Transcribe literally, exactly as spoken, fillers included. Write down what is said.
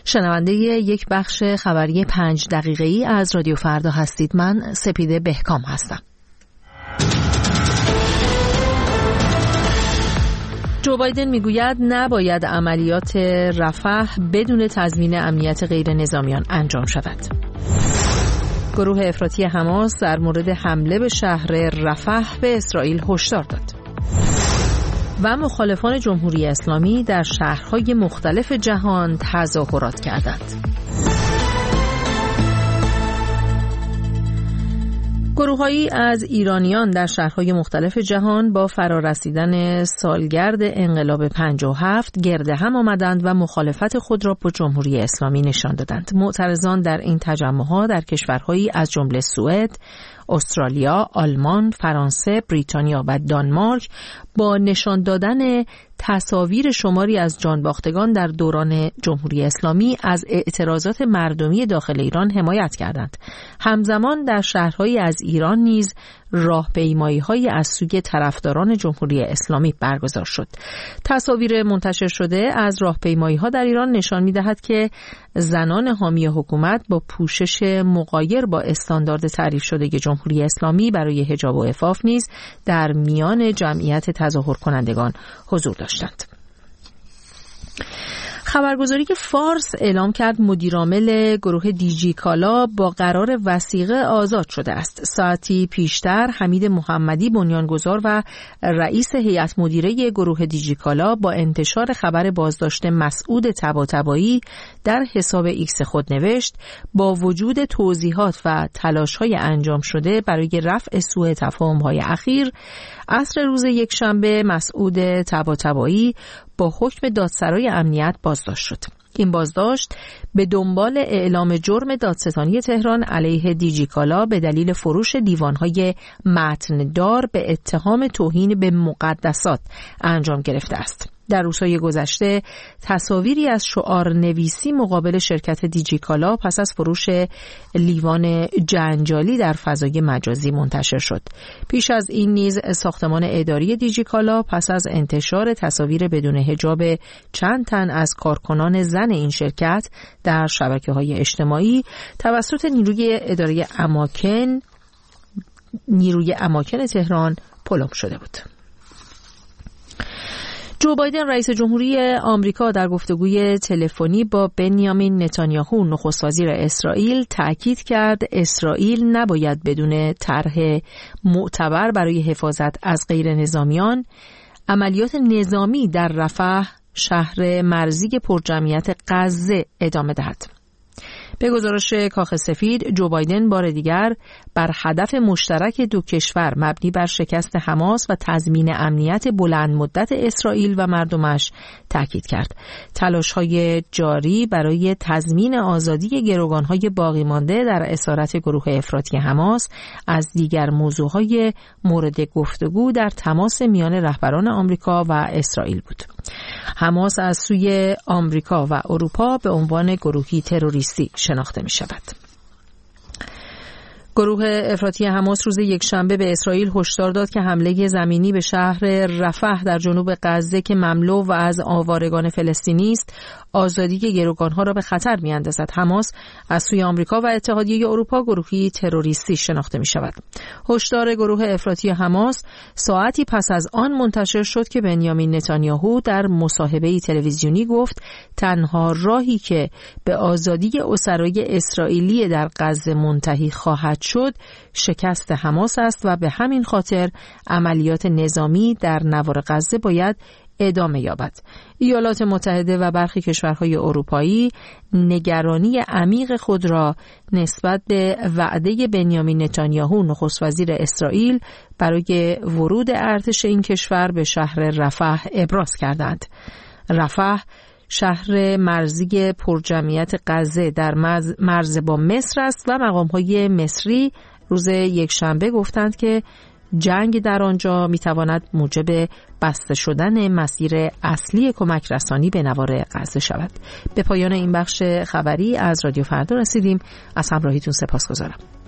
شنونده یک بخش خبری پنج دقیقه‌ای از رادیو فردا هستید. من سپیده بهکام هستم. جو بایدن میگوید نباید عملیات رفح بدون تضمین امنیت غیر نظامیان انجام شود. گروه افراطی حماس در مورد حمله به شهر رفح به اسرائیل هشدار داد. و مخالفان جمهوری اسلامی در شهرهای مختلف جهان تظاهرات کردند. گروه‌هایی از ایرانیان در شهرهای مختلف جهان با فرارسیدن سالگرد انقلاب پنجاه و هفت گرد هم آمدند و مخالفت خود را با جمهوری اسلامی نشان دادند. معترضان در این تجمع‌ها در کشورهایی از جمله سوئد، استرالیا، آلمان، فرانسه، بریتانیا و دانمارک با نشان دادن تصاویر شماری از جانباختگان در دوران جمهوری اسلامی از اعتراضات مردمی داخل ایران حمایت کردند. همزمان در شهرهایی از ایران نیز راهپیمایی‌هایی از سوی طرفداران جمهوری اسلامی برگزار شد. تصاویر منتشر شده از راهپیمایی‌ها در ایران نشان می‌دهد که زنان حامی حکومت با پوشش مغایر با استاندارد تعریف شده جمهوری اسلامی برای حجاب و عفاف نیز در میان جمعیت تظاهر کنندگان حضور داشتند. خبرگزاری که فارس اعلام کرد مدیرعامل گروه دیجی کالا با قرار وثیقه آزاد شده است. ساعتی پیشتر حمید محمدی بنیانگذار و رئیس هیئت مدیره گروه دیجی کالا با انتشار خبر بازداشت مسعود طباطبایی در حساب ایکس خود نوشت: با وجود توضیحات و تلاش‌های انجام شده برای رفع سوء تفاهم‌های اخیر، عصر روز یکشنبه مسعود طباطبایی با حکم دادسرای امنیت بازداشت شد. این بازداشت به دنبال اعلام جرم دادستانی تهران علیه دیجی کالا به دلیل فروش دیوانهای متندار به اتهام توهین به مقدسات انجام گرفته است. در روزهای گذشته تصاویری از شعار نویسی مقابل شرکت دیجی کالا پس از فروش لیوان جنجالی در فضای مجازی منتشر شد. پیش از این نیز ساختمان اداری دیجی کالا پس از انتشار تصاویر بدون حجاب چند تن از کارکنان زن این شرکت در شبکه‌های اجتماعی توسط نیروی اداره اماکن نیروی اماکن تهران پلم شده بود. جو بایدن رئیس جمهوری آمریکا در گفتگوی تلفنی با بنیامین نتانیاهو نخست وزیر اسرائیل تأکید کرد اسرائیل نباید بدون طرح معتبر برای حفاظت از غیر نظامیان عملیات نظامی در رفح، شهر مرزی پرجمعیت غزه، ادامه دهد. به گزارش کاخ سفید، جو بایدن بار دیگر بر هدف مشترک دو کشور مبنی بر شکست حماس و تضمین امنیت بلند مدت اسرائیل و مردمش تاکید کرد. تلاش‌های جاری برای تضمین آزادی گروگان‌های باقی مانده در اسارت گروه افراطی حماس از دیگر موضوعهای مورد گفتگو در تماس میان رهبران آمریکا و اسرائیل بود. حماس از سوی آمریکا و اروپا به عنوان گروهی تروریستی شناخته می شود. گروه افراطی حماس روز یکشنبه به اسرائیل هشدار داد که حمله زمینی به شهر رفح در جنوب غزه که مملو و از آوارگان فلسطینی است، آزادی گروگان‌ها را به خطر می‌اندازد. حماس از سوی آمریکا و اتحادیه اروپا گروهی تروریستی شناخته می‌شود. هشدار گروه افراطی حماس ساعتی پس از آن منتشر شد که بنیامین نتانیاهو در مصاحبه‌ای تلویزیونی گفت تنها راهی که به آزادی اسرای اسرائیلی در غزه منتهی خواهد شد شکست حماس است و به همین خاطر عملیات نظامی در نوار غزه باید ادامه یابد. ایالات متحده و برخی کشورهای اروپایی نگرانی عمیق خود را نسبت به وعده بنیامین نتانیاهو نخست وزیر اسرائیل برای ورود ارتش این کشور به شهر رفح ابراز کردند. رفح شهر مرزی پرجمعیت غزه در مرز با مصر است و مقام‌های مصری روز یکشنبه گفتند که جنگ در آنجا میتواند موجب بسته شدن مسیر اصلی کمک رسانی به نوار غزه شود. به پایان این بخش خبری از رادیو فردا رسیدیم. از همراهیتون سپاسگزارم.